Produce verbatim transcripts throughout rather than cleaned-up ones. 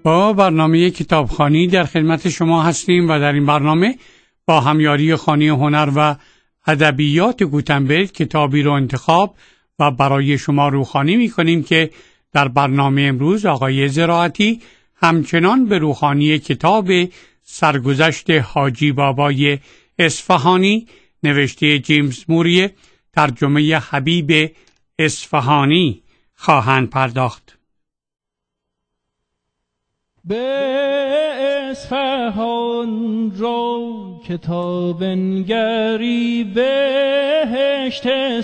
با برنامه کتابخوانی در خدمت شما هستیم و در این برنامه با همیاری خانه هنر و ادبیات گوتنبرگ کتابی رو انتخاب و برای شما روخوانی می‌کنیم که در برنامه امروز آقای زراعتی همچنان به روخوانی کتاب سرگذشت حاجی بابای اصفهانی نوشته جیمز موری ترجمه حبیب اصفهانی خواهند پرداخت. به اصفهان رو کتاب نگری بهشت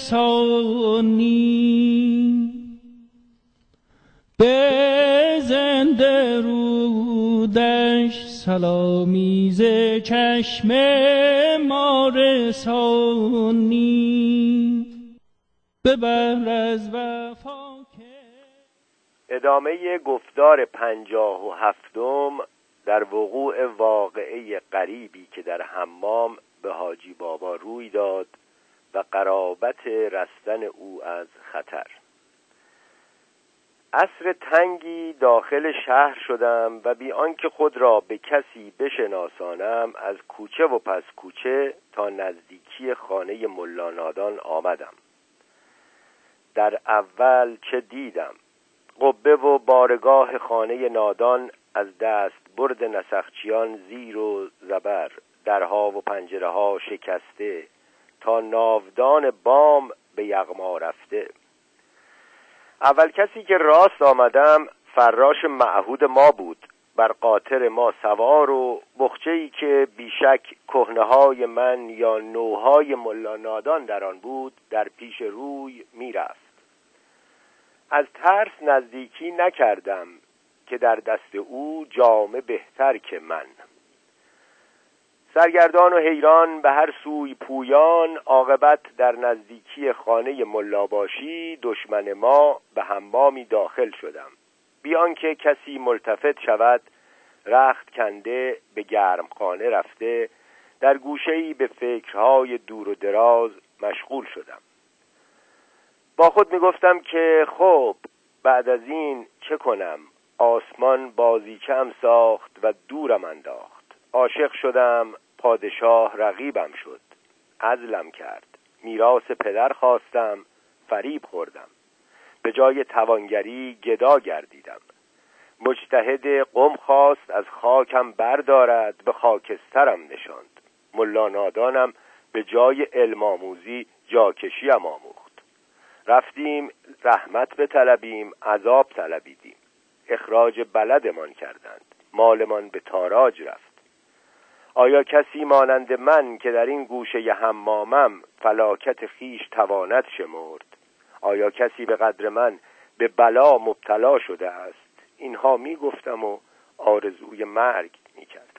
ثانی، به زنده رودش سلامی ز چشم ما رسانی، ببر از وفا. ادامه گفتار پنجاه و هفتم در وقوع واقعه غریبی که در حمام به حاجی بابا روی داد و قرابت رستن او از خطر. عصر تنگی داخل شهر شدم و بی آنکه خود را به کسی بشناسانم از کوچه و پس کوچه تا نزدیکی خانه ملا نادان آمدم. در اول چه دیدم؟ قبه و بارگاه خانه نادان از دست برد نسخچیان زیر و زبر، درها و پنجره ها شکسته تا ناودان بام به یغما رفته. اول کسی که راست آمدم فراش معهود ما بود، بر قاطر ما سوار و بخچه‌ای که بیشک کهنه‌های من یا نوهای ملا نادان در آن بود در پیش روی می رفت. از ترس نزدیکی نکردم که در دست او جامه بهتر که من. سرگردان و حیران به هر سوی پویان، عاقبت در نزدیکی خانه ملاباشی دشمن ما به حمامی داخل شدم. بی آنکه کسی ملتفت شود رخت کنده به گرم خانه رفته در گوشه‌ای به فکرهای دور و دراز مشغول شدم. با خود می گفتم که خب بعد از این چه کنم؟ آسمان بازیچه‌ام ساخت و دورم انداخت. عاشق شدم، پادشاه رقیبم شد، عزلم کرد. میراث پدر خواستم، فریب خوردم. به جای توانگری گدا گردیدم. مجتهد قم خواست از خاکم بردارد، به خاکسترم نشاند. ملا نادانم به علم علم آموزی جاکشیم آموخت. رفتیم رحمت بطلبیم، عذاب طلبیدیم. اخراج بلدمان کردند، مالمان به تاراج رفت. آیا کسی مانند من که در این گوشه ی حمامم فلاکت خیش تواند شمرد؟ آیا کسی به قدر من به بلا مبتلا شده است؟ اینها می گفتم و آرزوی مرگ می کردم.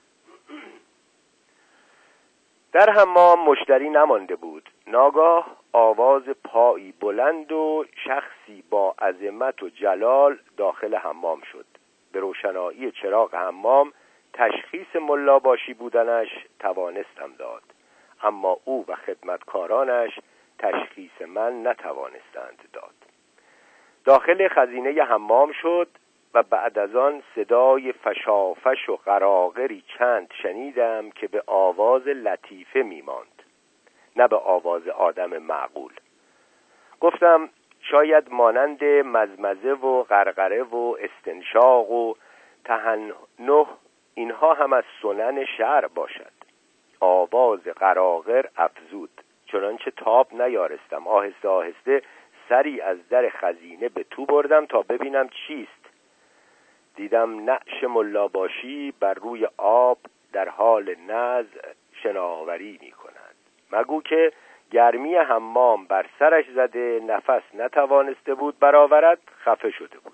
در حمام مشتری نمانده بود. ناگاه آواز پایی بلند و شخصی با عظمت و جلال داخل حمام شد. به روشنایی چراغ حمام تشخیص ملاباشی بودنش توانستم داد، اما او و خدمتکارانش تشخیص من نتوانستند داد. داخل خزینه حمام شد و بعد از آن صدای فشافش و قراقری چند شنیدم که به آواز لطیفه میماند، نه به آواز آدم معقول. گفتم شاید مانند مزمزه و غرغره و استنشاق و تهنه اینها هم از سنن شرع باشد. آواز قراقر افزود، چنانچه تاب نیارستم. آهسته آهسته سری از در خزینه به تو بردم تا ببینم چیست. دیدم نعش ملاباشی بر روی آب در حال نزع شناوری می کند. مگو که گرمی حمام بر سرش زده نفس نتوانسته بود برآورد، خفه شده بود.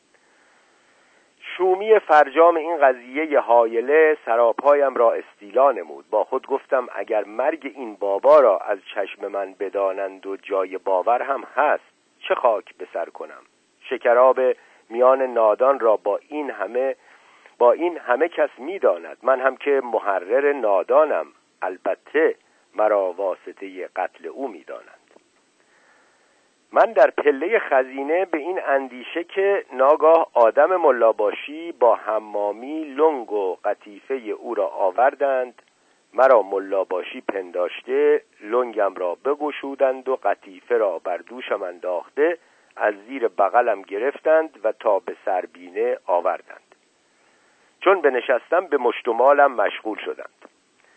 شومی فرجام این قضیه هایله سراپایم را استیلا نمود. با خود گفتم اگر مرگ این بابا را از چشم من بدانند و جای باور هم هست، چه خاک به سر کنم؟ شکراب میان نادان را با این همه با این همه کس می‌داند. من هم که محرر نادانم، البته مرا واسطه قتل او می‌دانند. من در پله خزینه به این اندیشه که ناگاه آدم ملاباشی با حمامی لنگ و قطیفه او را آوردند، مرا ملاباشی پنداشته لنگم را بگشودند و قطیفه را بر دوشم انداخته از زیر بغلم گرفتند و تا به سربینه آوردند. چون بنشستم به مشت و مالم مشغول شدند.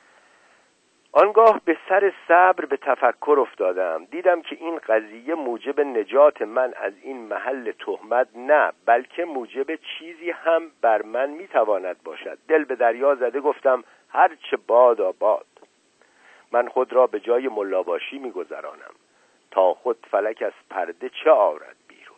آنگاه به سر صبر به تفکر افتادم. دیدم که این قضیه موجب نجات من از این محل تهمت نه، بلکه موجب چیزی هم بر من میتواند باشد. دل به دریا زده گفتم هر چه باد آباد. من خود را به جای ملاباشی میگذرانم تا خود فلک از پرده چه آورد بیرون.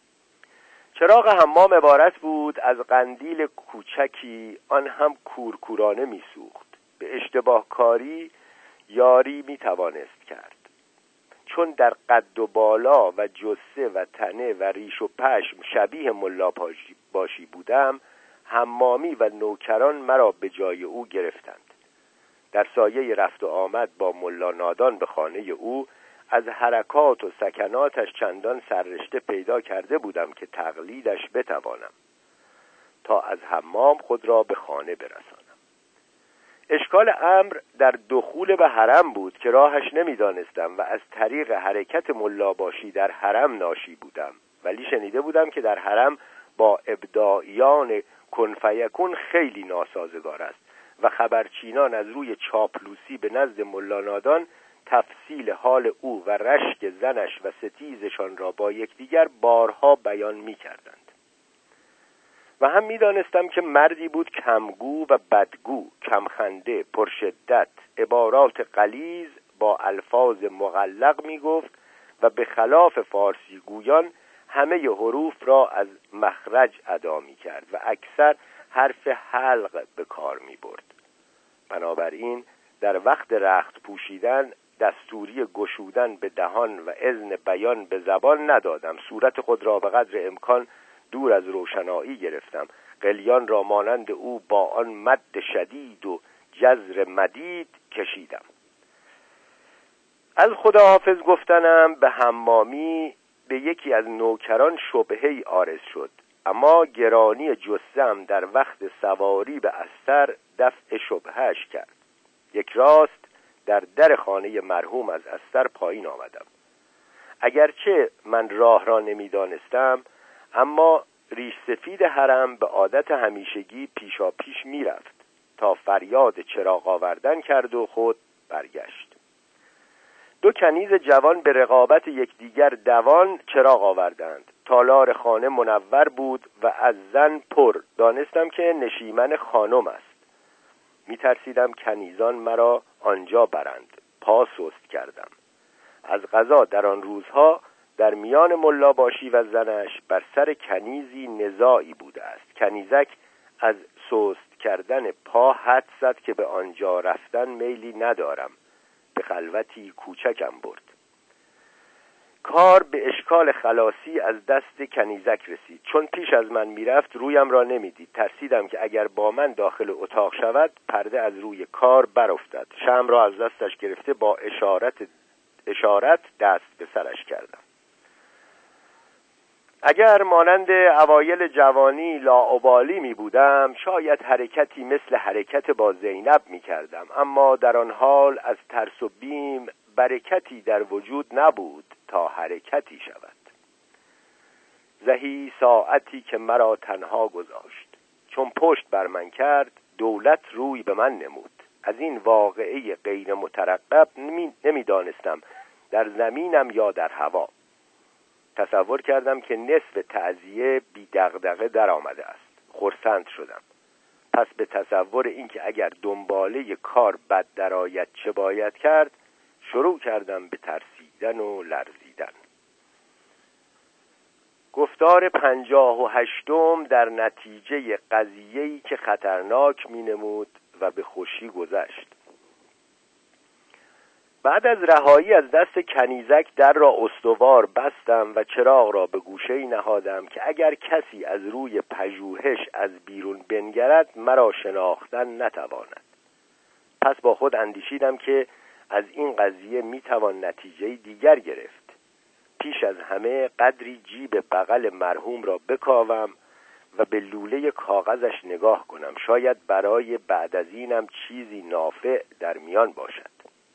چراغ حمام عبارت بود از قندیل کوچکی، آن هم کورکورانه میسوخت. به اشتباه کاری یاری میتوانست کرد. چون در قد و بالا و جثه و تنه و ریش و پشم شبیه ملا باشی بودم، حمامی و نوکران مرا به جای او گرفتند. در سایه رفت و آمد با ملا نادان به خانه او از حرکات و سکناتش چندان سررشته پیدا کرده بودم که تقلیدش بتوانم تا از حمام خود را به خانه برسانم. اشکال امر در دخول به حرم بود که راهش نمیدانستم و از طریق حرکت ملاباشی در حرم ناشی بودم، ولی شنیده بودم که در حرم با ابداعیان کن فیکون خیلی ناسازگار است و خبرچینان از روی چاپلوسی به نزد ملا نادان تفصیل حال او و رشک زنش و ستیزشان را با یکدیگر بارها بیان می کردند. و هم می دانستم که مردی بود کمگو و بدگو، کمخنده، پرشدت، عبارات غلیظ با الفاظ مغلق می گفت و به خلاف فارسی گویان همه حروف را از مخرج ادا می کرد و اکثر حرف حلق به کار می برد. بنابراین در وقت رخت پوشیدن دستوری گشودن به دهان و اذن بیان به زبان ندادم. صورت خود را به قدر امکان دور از روشنایی گرفتم. قلیان را مانند او با آن مد شدید و جزر مدید کشیدم. از خداحافظ گفتنم به حمامی به یکی از نوکران شبهه‌ای عارض شد، اما گرانی جثه‌ام در وقت سواری به استر دفع شبهه‌اش کرد. یک راست در در خانه مرحوم از استر پایین آمدم. اگرچه من راه را نمی‌دانستم، اما ریش سفید حرم به عادت همیشگی پیشا پیش می رفت تا فریاد چراغ آوردن کرد و خود برگشت. دو کنیز جوان به رقابت یکدیگر دوان چراغ آوردند. تالار خانه منور بود و از زن پر. دانستم که نشیمن خانم است. می ترسیدم کنیزان مرا آنجا برند. پا سست کردم. از قضا در آن روزها در میان ملاباشی و زنش بر سر کنیزی نزاعی بوده است. کنیزک از سست کردن پا حد زد که به آنجا رفتن میلی ندارم. به خلوتی کوچکم برد. کار به اشکال خلاصی از دست کنیزک رسید. چون پیش از من میرفت رویم را نمیدید. ترسیدم که اگر با من داخل اتاق شود پرده از روی کار برافتد. شمع را از دستش گرفته با اشارت اشارت دست به سرش کردم. اگر مانند اوایل جوانی لاابالی می بودم شاید حرکتی مثل حرکت با زینب می کردم، اما در آن حال از ترس و بیم برکتی در وجود نبود تا حرکتی شود. زهی ساعتی که مرا تنها گذاشت، چون پشت بر من کرد دولت روی به من نمود. از این واقعه غیر مترقب نمی دانستم در زمینم یا در هوا. تصور کردم که نصف تعزیه بی دغدغه در آمده است. خرسند شدم. پس به تصور اینکه اگر دنباله کار بد درآید چه باید کرد، شروع کردم به ترسیدن و لرزیدن. گفتار پنجاه و هشتم در نتیجه قضیه‌ای که خطرناک می‌نمود و به خوشی گذشت. بعد از رهایی از دست کنیزک در را استوار بستم و چراغ را به گوشه‌ای نهادم که اگر کسی از روی پژوهش از بیرون بنگرد مرا شناختن نتواند. پس با خود اندیشیدم که از این قضیه میتوان نتیجه دیگر گرفت. پیش از همه قدری جیب بغل مرحوم را بکاوم و به لوله کاغذش نگاه کنم. شاید برای بعد از اینم چیزی نافع در میان باشد.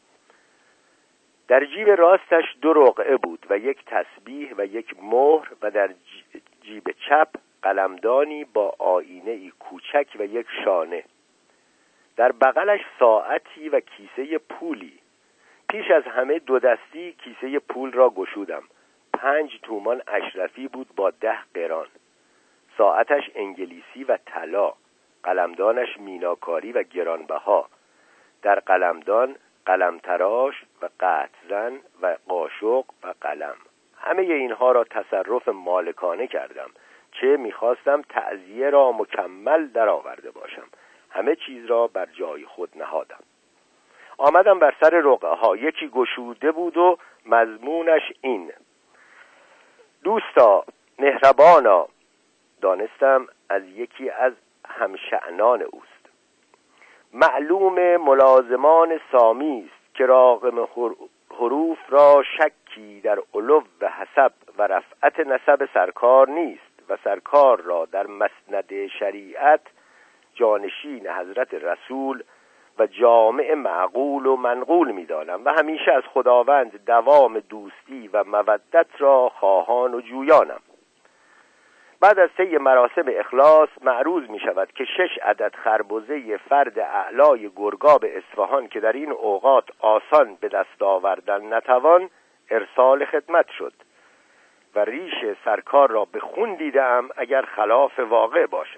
در جیب راستش دو رقعه بود و یک تسبیح و یک مهر و در جیب چپ قلمدانی با آینه‌ای کوچک و یک شانه. در بغلش ساعتی و کیسه پولی. پیش از همه دو دستی کیسه پول را گشودم. پنج تومان اشرفی بود با ده قران. ساعتش انگلیسی و طلا، قلمدانش میناکاری و گرانبها. در قلمدان قلمتراش و قطزن و قاشق و قلم. همه اینها را تصرف مالکانه کردم، چه می‌خواستم تعزیه را مکمل درآورده باشم. همه چیز را بر جای خود نهادم. آمدم بر سر رقعه ها. یکی گشوده بود و مضمونش این: دوستا، مهربانا. دانستم از یکی از همشأنان اوست. معلوم ملازمان سامی است که راغم حروف را شکی در علو و حسب و رفعت نسب سرکار نیست و سرکار را در مسند شریعت جانشین حضرت رسول و جامع معقول و منقول می‌دانم و همیشه از خداوند دوام دوستی و مودت را خواهان و جویانم. بعد از طی مراسم اخلاص معروض می شود که شش عدد خربزه فرد اعلای گرگاب اصفهان که در این اوقات آسان به دست آوردن نتوان ارسال خدمت شد و ریش سرکار را به خون دیدم اگر خلاف واقع باشد.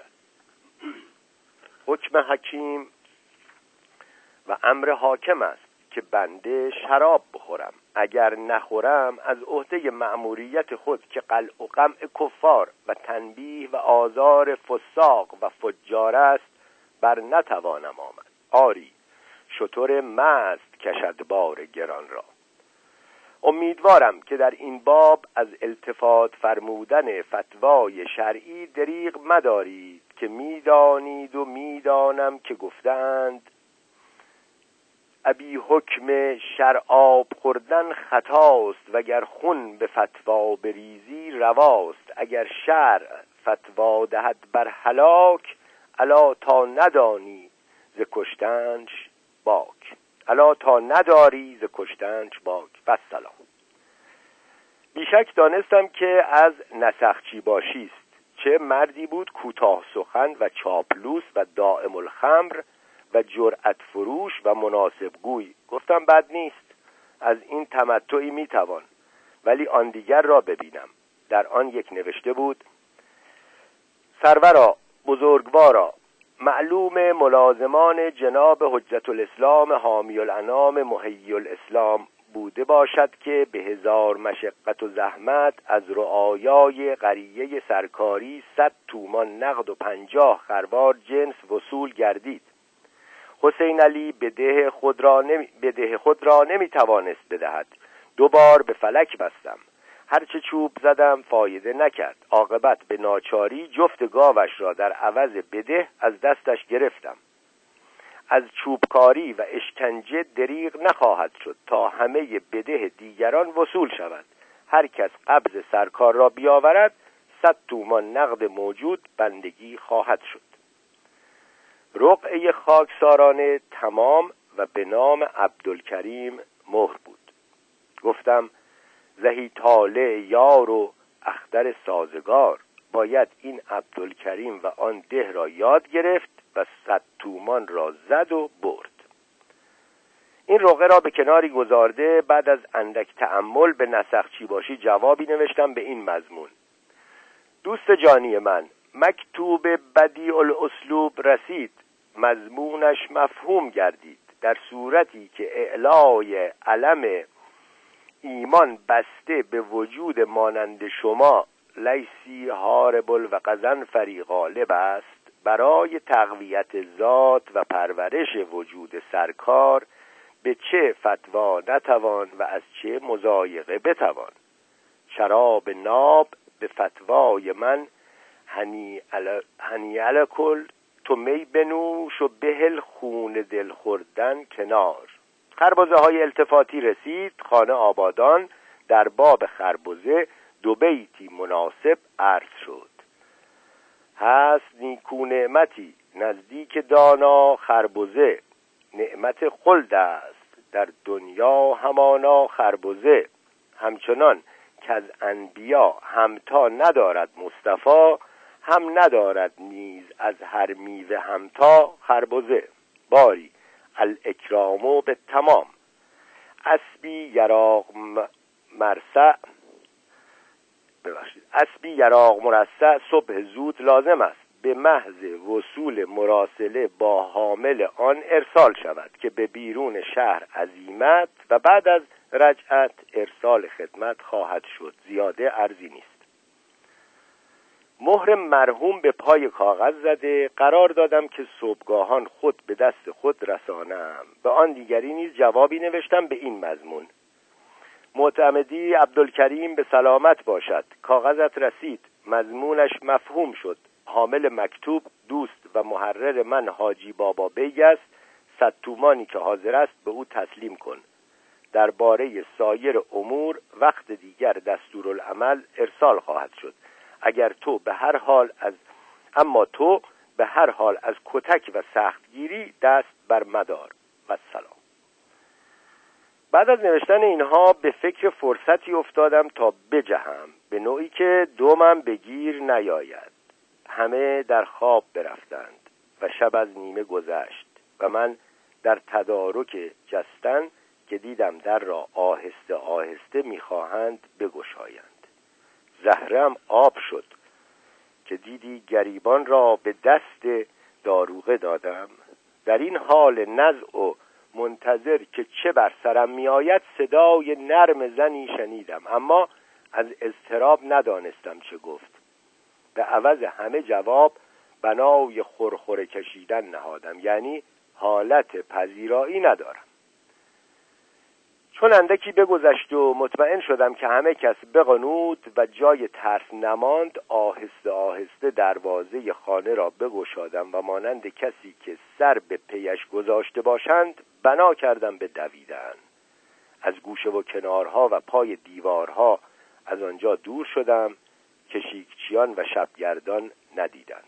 حکم حکیم و امر حاکم است که بنده شراب بخورم. اگر نخورم از عهده مأموریت خود که قلع و قمع کفار و تنبیه و آزار فساق و فجار است بر نتوانم آمد. آری، شتر مست کشد بار گران را. امیدوارم که در این باب از التفات فرمودن فتوای شرعی دریغ مدارید که میدانید و میدانم که گفتند ابی حکم شراب خوردن خطاست وگر خون به فتوا بریزی رواست. اگر شرع فتوا دهد بر هلاک الا تا ندانی ز کشتنش باک. الا تا نداری ز کشتنش باک. والسلام. بیشک دانستم که از نسخچی باشیست. چه مردی بود کوتاه سخن و چاپلوس و دائم الخمر و جرأت فروش و مناسب گوی. گفتم بد نیست، از این تمتعی میتوان، ولی آن دیگر را ببینم. در آن یک نوشته بود: سرورا، بزرگوارا، معلوم ملازمان جناب حجت الاسلام حامی الانام محیی الاسلام بوده باشد که به هزار مشقت و زحمت از رعایای قریه سرکاری صد تومان نقد و پنجاه خروار جنس وصول گردید. حسین علی بده خود را نمی بده خود را نمی توانست بدهد. دو بار به فلک بستم، هرچه چوب زدم فایده نکرد. عاقبت به ناچاری جفت گاوش را در عوض بده از دستش گرفتم. از چوبکاری و اشکنجه دریغ نخواهد شد تا همه بده دیگران وصول شود. هر کس قبض سرکار را بیاورد صد تومان نقد موجود بندگی خواهد شد. رقعه خاکسارانه تمام و به نام عبدالکریم مهر بود. گفتم زهی طالع یار و اختر سازگار، باید این عبدالکریم و آن ده را یاد گرفت و صد تومان را زد و برد. این رقعه را به کناری گذارده بعد از اندک تأمل به نسخچی باشی جوابی نوشتم به این مضمون: دوست جانی من، مکتوب بدیع الاسلوب رسید، مضمونش مفهوم گردید. در صورتی که اعلای علم ایمان بسته به وجود مانند شما لیسی هارب و قزنفری غالب است، برای تقویت ذات و پرورش وجود سرکار به چه فتوا نتوان و از چه مضایقه بتوان. شراب ناب به فتوای من هنی علی هنی علی کل، تو می بنوش و بهل خون دل خوردن کنار. خربزه های التفاتی رسید. خانه آبادان در باب خربزه دو بیتی مناسب عرض شد. هست نیکو نعمتی نزدیک دانا خربزه، نعمت خلد است در دنیا همانا خربزه. همچنان که از انبیا همتا ندارد مصطفی، هم ندارد نیز از هر میوه همتا خربزه. باری الاکرامو به تمام، اسبی یراق مرسع ببخشید اسبی یراق مرسع صبح زود لازم است به محض وصول مراسله با حامل آن ارسال شود که به بیرون شهر عزیمت و بعد از رجعت ارسال خدمت خواهد شد. زیاده ارزی نیست. مهر مرحوم به پای کاغذ زده قرار دادم که صبحگاهان خود به دست خود رسانم. به آن دیگری نیز جوابی نوشتم به این مضمون: معتمدی عبدالکریم به سلامت باشد. کاغذت رسید، مضمونش مفهوم شد. حامل مکتوب دوست و محرر من حاجی بابا بیگ است. صد تومانی که حاضر است به او تسلیم کن. درباره سایر امور وقت دیگر دستورالعمل ارسال خواهد شد. اگر تو به هر حال از اما تو به هر حال از کتک و سختگیری دست بر مدار و سلام. بعد از نوشتن اینها به فکر فرصتی افتادم تا بجهم، به نوعی که دومم بگیر نیاید. همه در خواب برفتند و شب از نیمه گذشت و من در تدارک جستن که دیدم در را آهسته آهسته میخواهند بگشایند. زهرم آب شد که دیدی گریبان را به دست داروغه دادم. در این حال نزع و منتظر که چه بر سرم می آید صدای نرم زنی شنیدم، اما از اضطراب ندانستم چه گفت. به عوض همه جواب بنای خورخوره کشیدن نهادم، یعنی حالت پذیرایی ندارم. چون اندکی بگذشت و مطمئن شدم که همه کس بقنود و جای ترس نماند، آهسته آهسته دروازه خانه را بگشادم و مانند کسی که سر به پیش گذاشته باشند بنا کردم به دویدن. از گوشه و کنارها و پای دیوارها از آنجا دور شدم که شیکچیان و شبگردان ندیدند.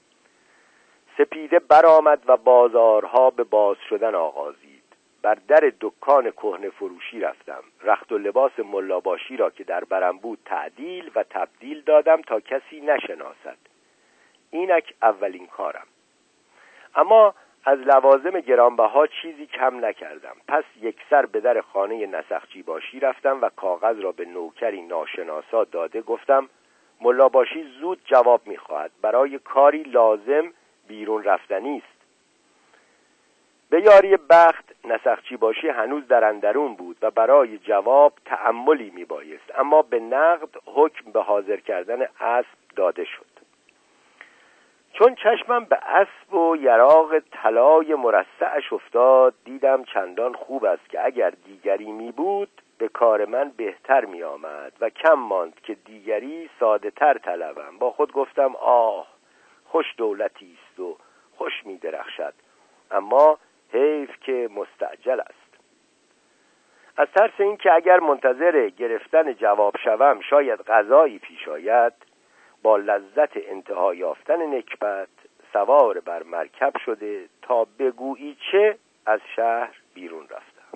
سپیده برآمد و بازارها به باز شدن آغازید. بر در دکان کهنه فروشی رفتم. رخت و لباس ملاباشی را که در برم بود تعدیل و تبدیل دادم تا کسی نشناسد. اینک اولین کارم. اما از لوازم گرانبها چیزی کم نکردم. پس یک سر به در خانه نسخچی باشی رفتم و کاغذ را به نوکری ناشناسا داده گفتم ملاباشی زود جواب می‌خواهد. برای کاری لازم بیرون رفتنی است. به یاری بخت نسخچی باشی هنوز در اندرون بود و برای جواب تأملی می بایست، اما به نقد حکم به حاضر کردن اسب داده شد. چون چشمم به اسب و یراق طلای مرصعش افتاد، دیدم چندان خوب است که اگر دیگری می بود به کار من بهتر می آمد و کم ماند که دیگری ساده تر طلبم. با خود گفتم آه خوش دولتی است و خوش می درخشد، اما حیف که مستعجل است. از ترس این که اگر منتظر گرفتن جواب شوم شاید قضایی پیش آید، با لذت انتها یافتن نکبت سوار بر مرکب شده تا بگویی چه از شهر بیرون رفتم.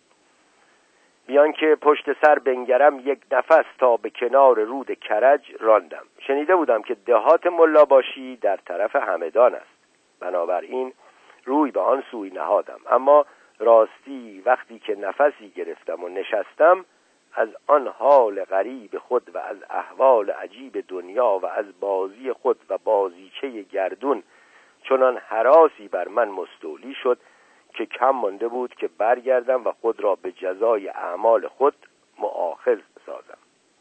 بیان که پشت سر بنگرم یک نفس تا به کنار رود کرج راندم. شنیده بودم که دهات ملاباشی در طرف همدان است، بنابراین روی به آن سوی نهادم. اما راستی وقتی که نفسی گرفتم و نشستم، از آن حال غریب خود و از احوال عجیب دنیا و از بازی خود و بازیچه گردون چنان هراسی بر من مستولی شد که کم مانده بود که برگردم و خود را به جزای اعمال خود مؤاخذ سازم.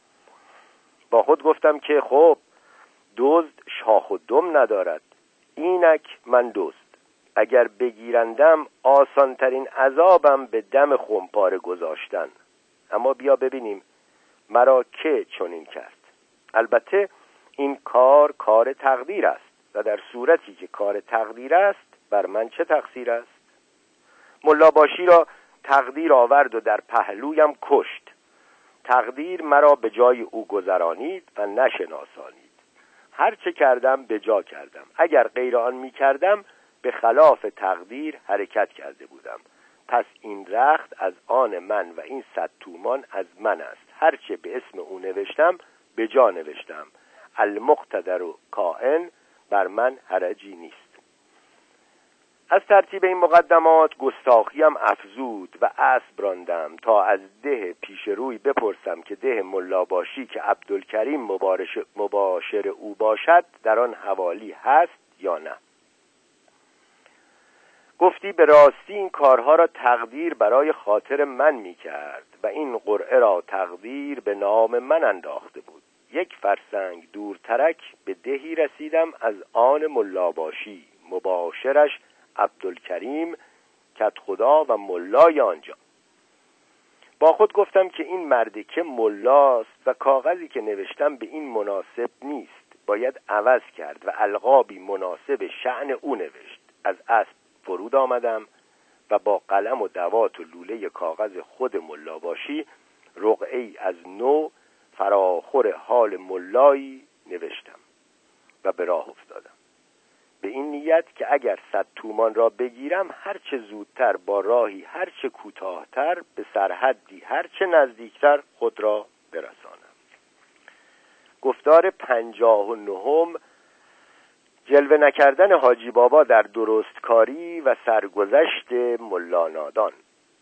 با خود گفتم که خب دزد شاخ و دم ندارد، اینک من دزد. اگر بگیرندم آسانترین عذابم به دم خمپاره گذاشتن. اما بیا ببینیم مرا که چنین کرد. البته این کار کار تقدیر است و در صورتی که کار تقدیر است بر من چه تقصیر است؟ ملاباشی را تقدیر آورد و در پهلویم کشت. تقدیر مرا به جای او گذرانید و نشناسانید. هر چه کردم به جا کردم. اگر غیر آن می کردم به خلاف تقدیر حرکت کرده بودم. پس این رخت از آن من و این صد تومان از من است. هر چه به اسم او نوشتم به جا نوشتم. المقتدر و کائن، بر من حرجی نیست. از ترتیب این مقدمات گستاخیم افزود و اسب راندم تا از ده پیش روی بپرسم که ده ملاباشی که عبدالکریم مباشر او باشد در آن حوالی هست یا نه. گفتی به راستی این کارها را تقدیر برای خاطر من می کرد و این قرعه را تقدیر به نام من انداخته بود. یک فرسنگ دورترک به دهی رسیدم از آن ملاباشی، مباشرش عبدالکریم کت خدا و ملای آنجا. با خود گفتم که این مردی که ملاست و کاغذی که نوشتم به این مناسب نیست، باید عوض کرد و القابی مناسب شأن او نوشت. از اسب فرود آمدم و با قلم و دوات و لوله کاغذ خود ملاباشی رقعه‌ای از نو فراخور حال ملایی نوشتم و به راه افتادم، به این نیت که اگر صد تومان را بگیرم هر چه زودتر با راهی هر چه کوتاه‌تر به سرحدی هر چه نزدیکتر خود را برسانم. گفتار پنجاه و نهم، جلوه نکردن حاجی بابا در درستکاری و سرگذشت ملا نادان.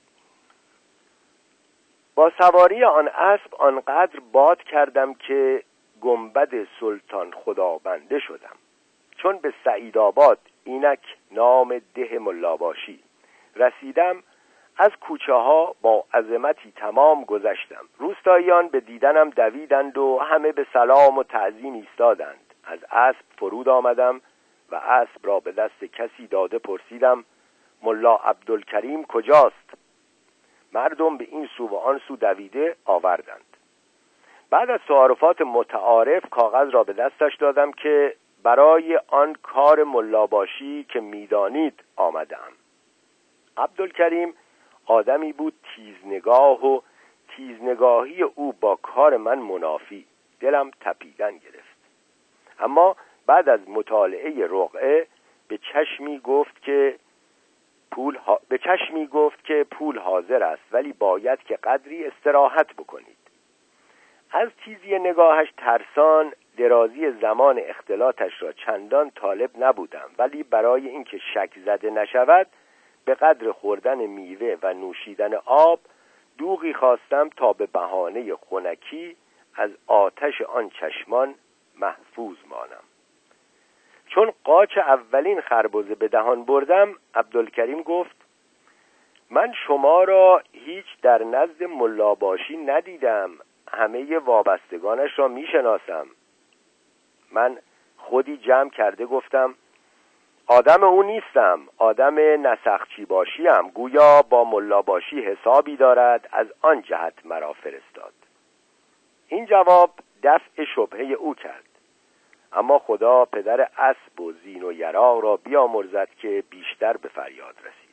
با سواری آن اسب آنقدر باد کردم که گنبد سلطان خدابنده شدم. چون به سعیدآباد، اینک نام ده ملاباشی، رسیدم، از کوچه ها با عظمتی تمام گذشتم. روستاییان به دیدنم دویدند و همه به سلام و تعظیم ایستادند. از اسب فرود آمدم و اسب را به دست کسی داده پرسیدم ملا عبدالکریم کجاست؟ مردم به این سو و آن سو دویده آوردند. بعد از تعارفات متعارف کاغذ را به دستش دادم که برای آن کار ملاباشی که میدانید آمدم. عبدالکریم آدمی بود تیزنگاه و تیزنگاهی او با کار من منافی. دلم تپیدن گرفت. اما بعد از مطالعه رقعه به چشمی گفت که پول ها... به چشمی گفت که پول حاضر است ولی باید که قدری استراحت بکنید. از تیزی نگاهش ترسان درازی زمان اختلاطش را چندان طالب نبودم، ولی برای اینکه شک زده نشود به قدر خوردن میوه و نوشیدن آب دوغی خواستم تا به بهانه خنکی از آتش آن چشمان محفوظ مانم. چون قاچ اولین خربزه به دهان بردم عبدالکریم گفت من شما را هیچ در نزد ملاباشی ندیدم، همه وابستگانش را می شناسم. من خودی جمع کرده گفتم آدم او نیستم، آدم نسخچی باشیم، گویا با ملاباشی حسابی دارد، از آن جهت مرا فرستاد. این جواب دفع شبهه او کرد. اما خدا پدر اسب و زین و یرا را بیامرزد که بیشتر به فریاد رسید.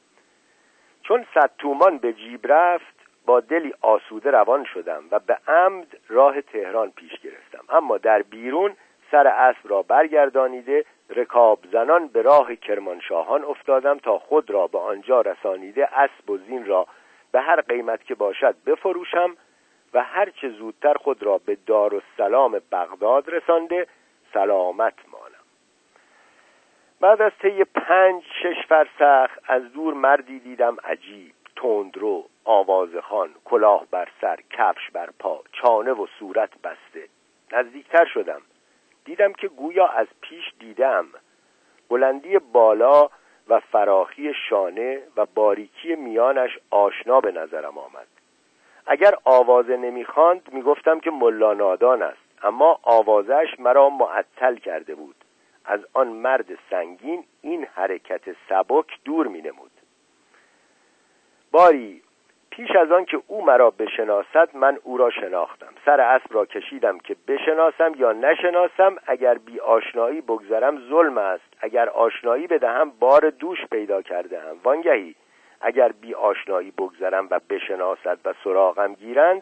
چون صد تومان به جیب رفت با دلی آسوده روان شدم و به عمد راه تهران پیش گرفتم. اما در بیرون سر اسب را برگردانیده رکاب زنان به راه کرمانشاهان افتادم تا خود را به آنجا رسانیده اسب و زین را به هر قیمت که باشد بفروشم و هر چه زودتر خود را به دارالسلام بغداد رسانده سلامت مانم. بعد از طی پنج شش فرسخ از دور مردی دیدم عجیب، تندرو، آوازخوان، کلاه بر سر، کفش بر پا، چانه و صورت بسته. نزدیکتر شدم، دیدم که گویا از پیش دیدم. بلندی بالا و فراخی شانه و باریکی میانش آشنا به نظرم آمد. اگر آوازه نمیخواند میگفتم که ملا نادان است، اما آوازش مرا معطل کرده بود. از آن مرد سنگین این حرکت سبک دور می نمود. باری پیش از آن که او مرا بشناسد من او را شناختم. سر اسب را کشیدم که بشناسم یا نشناسم. اگر بی آشنایی بگذرم ظلم است، اگر آشنایی بدهم بار دوش پیدا کردم. وانگهی اگر بی آشنایی بگذرم و بشناسد و سراغم گیرند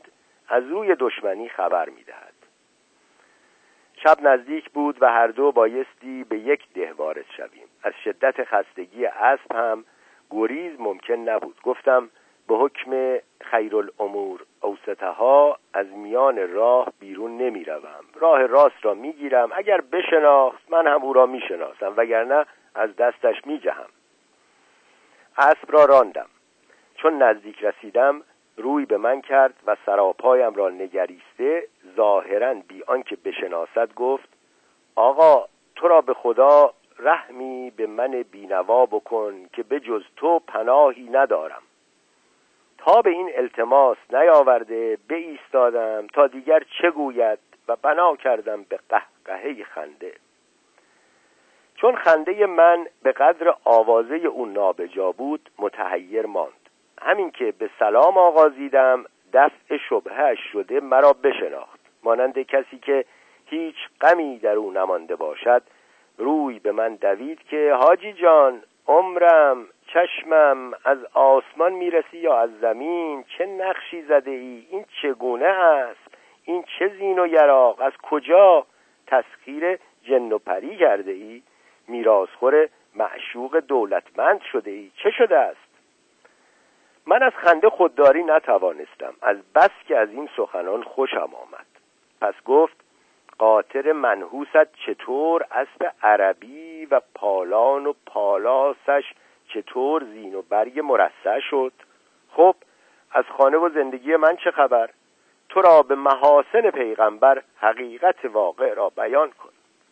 از روی دشمنی خبر می‌دهد. شب نزدیک بود و هر دو بایستی به یک ده وارد شویم. از شدت خستگی اسب هم گریز ممکن نبود. گفتم به حکم خیرالامور اوسطها از میان راه بیرون نمی روم. راه راست را می گیرم. اگر بشناخت من هم او را می شناسم، وگرنه از دستش می جهم. اسب را راندم. چون نزدیک رسیدم روی به من کرد و سراپایم را نگریسته ظاهراً بی آنکه بشناسد گفت: آقا، تو را به خدا رحمی به من بینوا بکن که به جز تو پناهی ندارم. تا به این التماس نیاورده بایستادم تا دیگر چه گوید و بنا کردم به قهقهه خنده. چون خنده من به قدر آوازه او نابجا بود متحیر ماند. همین که به سلام آغازیدم دفع شبهه‌اش شده مرا بشناخت. مانند کسی که هیچ غمی در او نمانده باشد روی به من دوید که حاجی جان، عمرم، چشمم، از آسمان میرسی یا از زمین؟ چه نقشی زده ای؟ این چگونه است؟ این چه زین و یراق؟ از کجا؟ تسخیر جن و پری کرده ای؟ میراثخور معشوق دولتمند شده ای؟ چه شده است؟ من از خنده خودداری نتوانستم، از بس که از این سخنان خوشم آمد. پس گفت: قاطر منحوست چطور اسب عربی و پالان و پالاسش چطور زین و برگ مرصع شد؟ خب از خانه و زندگی من چه خبر؟ تو را به محاسن پیغمبر حقیقت واقع را بیان کن.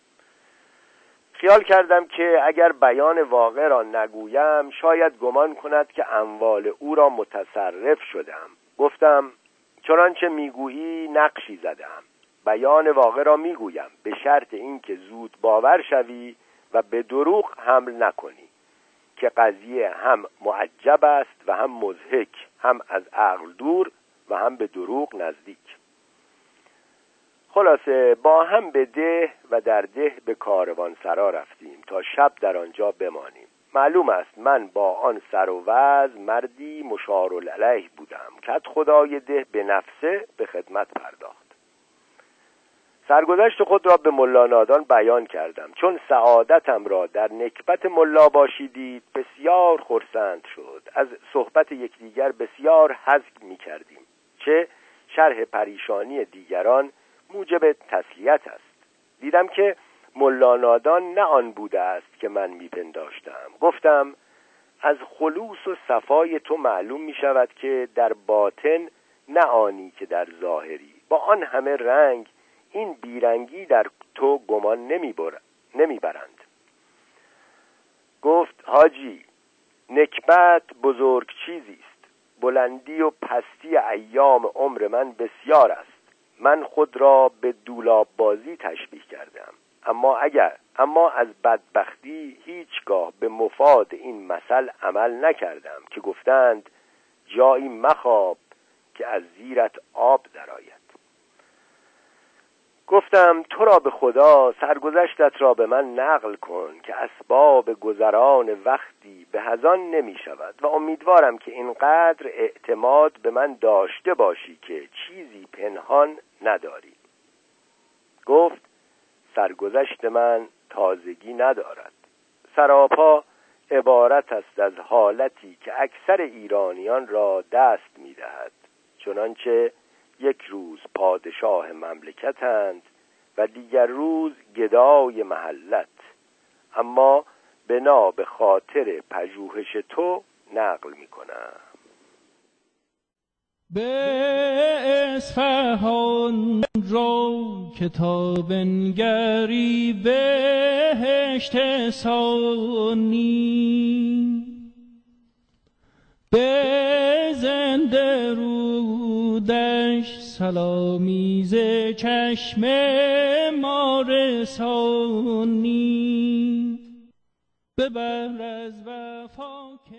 خیال کردم که اگر بیان واقع را نگویم شاید گمان کند که اموال او را متصرف شدم. گفتم: چنانچه میگویی نقشی زدم. بیان واقع را میگویم به شرط اینکه زود باور شوی و به دروغ حمل نکنی که قضیه هم معجب است و هم مضحک، هم از عقل دور و هم به دروغ نزدیک. خلاصه با هم به ده و در ده به کاروانسرا رفتیم تا شب در آنجا بمانیم. معلوم است من با آن سر و وضع مردی مشارالعلیه بودم که خدای ده به نفسه به خدمت پرداخت. سرگذشت خود را به ملا نادان بیان کردم. چون سعادتم را در نکبت ملا باشی دید بسیار خرسند شد. از صحبت یکدیگر بسیار حظ می کردیم. چه شرح پریشانی دیگران موجب تسلیت است. دیدم که ملا نادان نه آن بوده است که من میپنداشتم. گفتم: از خلوص و صفای تو معلوم می شود که در باطن نه آنی که در ظاهری. با آن همه رنگ این بیرنگی در تو گمان نمیبرند. نمیبرند. گفت: حاجی، نکبت بزرگ چیزی است. بلندی و پستی ایام عمر من بسیار است. من خود را به دولاب بازی تشبیه کردم. اما اگر اما از بدبختی هیچگاه به مفاد این مثل عمل نکردم که گفتند جایی مخواب که از زیرت آب درآید. گفتم: تو را به خدا سرگذشتت را به من نقل کن که اسباب گذران وقتی به هزان نمی شود و امیدوارم که اینقدر اعتماد به من داشته باشی که چیزی پنهان نداری. گفت: سرگذشت من تازگی ندارد. سراپا عبارت است از حالتی که اکثر ایرانیان را دست می دهد. چنانچه یک روز پادشاه مملکتند و دیگر روز گدای محلت. اما بنا به خاطر پژوهش تو نقل می کنم. به اصفهان رو کتاب نگری بهشت ثانی، به زنده رودش سلامی ز چشم ما رسانی، ببر از وفا